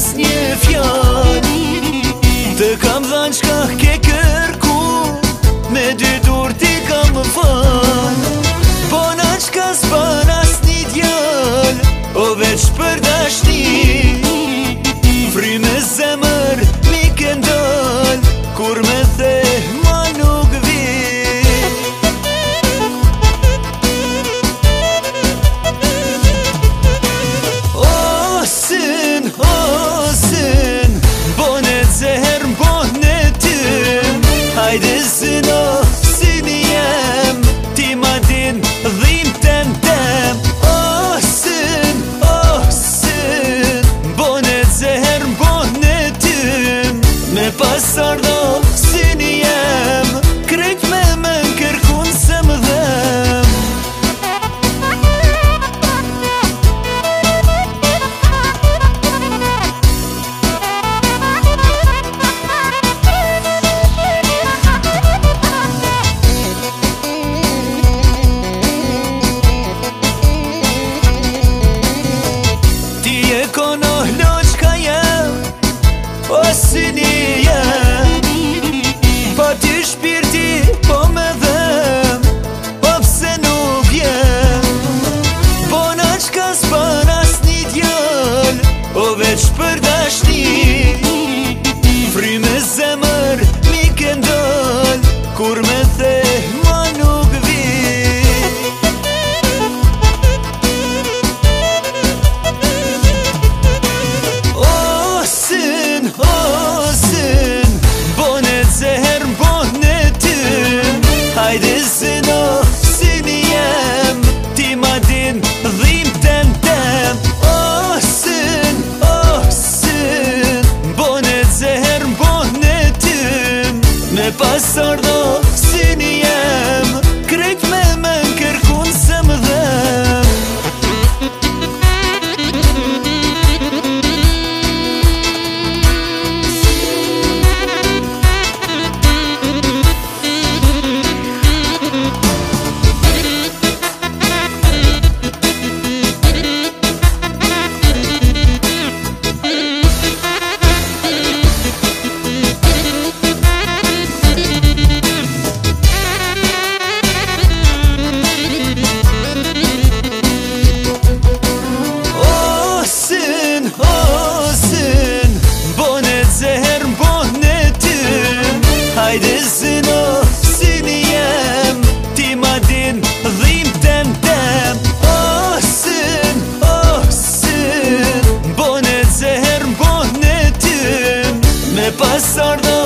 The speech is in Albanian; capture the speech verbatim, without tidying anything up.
një fjall. Të kam dhanë qka ke kërku, me dy dur ti kam më fal. Bona qka s'ban as një djall, o veç për dashni. Fry me zemër mi këndal, kur me the ma nuk vi. O sën, o sën, bone zëher mbone tym. Hajde zëno, sën jem, ti ma din dhim tem tem. O sën, o sën, bone zëher mbone tym. Me pasar do sën jem, krejt me me kërkun se më dhem. Ti e kono loqka jem, o sëni jem. Pa ty shpirti po me dhem, po pse nuk jem. Bona qka s'ban as një djall, o veç për dashni. Fry me zemër mi këndal, kur me the ma nuk vi. O sën, o sën, bone zëher mbone tym. Hajde zëno, sën jem, ti ma din dhim tem tem. O sën, o sën, bone zëher mbone tym. Me pasar do sën jem, krejt me me kërkun se më dhem. O sën, o sën, bone zëher mbone tym. Hajde zëno, sën jem, ti ma din dhim tem tem. O sën, o sën, bone zëher mbone tym. Me pasar do